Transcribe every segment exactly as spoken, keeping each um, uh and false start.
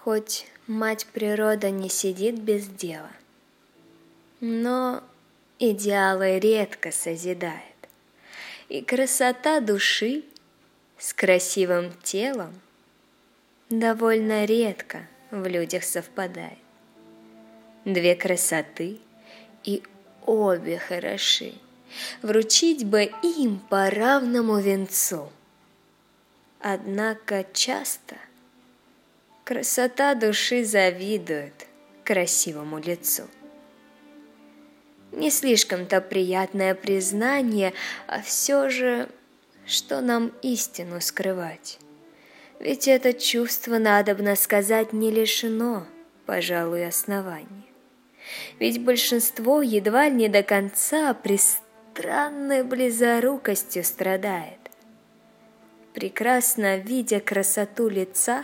Хоть мать природа не сидит без дела, но идеалы редко созидает, и красота души с красивым телом довольно редко в людях совпадает. Две красоты, и обе хороши, вручить бы им по равному венцу. Однако часто красота души завидует красивому лицу. Не слишком-то приятное признание, а все же, что нам истину скрывать? Ведь это чувство, надобно сказать, не лишено, пожалуй, основания. Ведь большинство едва ли не до конца при странной близорукостью страдает, прекрасно видя красоту лица,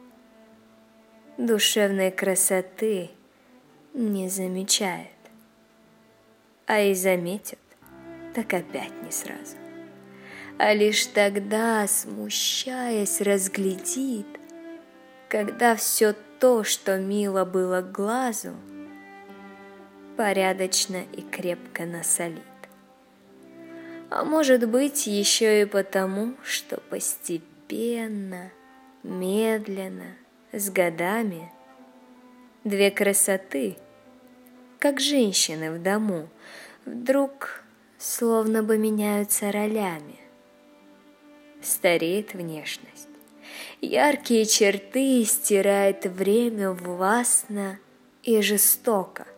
душевной красоты не замечает, а и заметит, так опять не сразу, а лишь тогда, смущаясь, разглядит, когда все то, что мило было глазу, порядочно и крепко насолит. А может быть, еще и потому, что постепенно, медленно, с годами две красоты, как женщины в дому, вдруг словно бы меняются ролями. Стареет внешность, яркие черты стирает время властно и жестоко,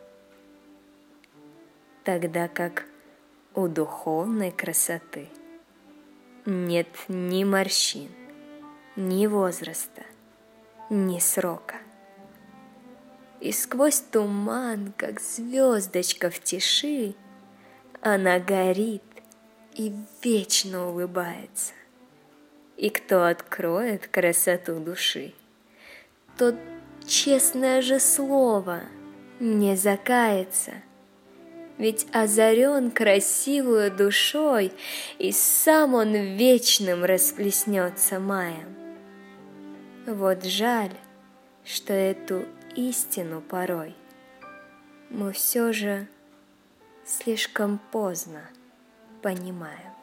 тогда как у духовной красоты нет ни морщин, ни возраста, ни срока. И сквозь туман, как звездочка в тиши, она горит и вечно улыбается. И кто откроет красоту души, тот, честное же слово, не закается. Ведь озарен красивую душой, и сам он вечным расплеснется маем. Вот жаль, что эту истину порой мы все же слишком поздно понимаем.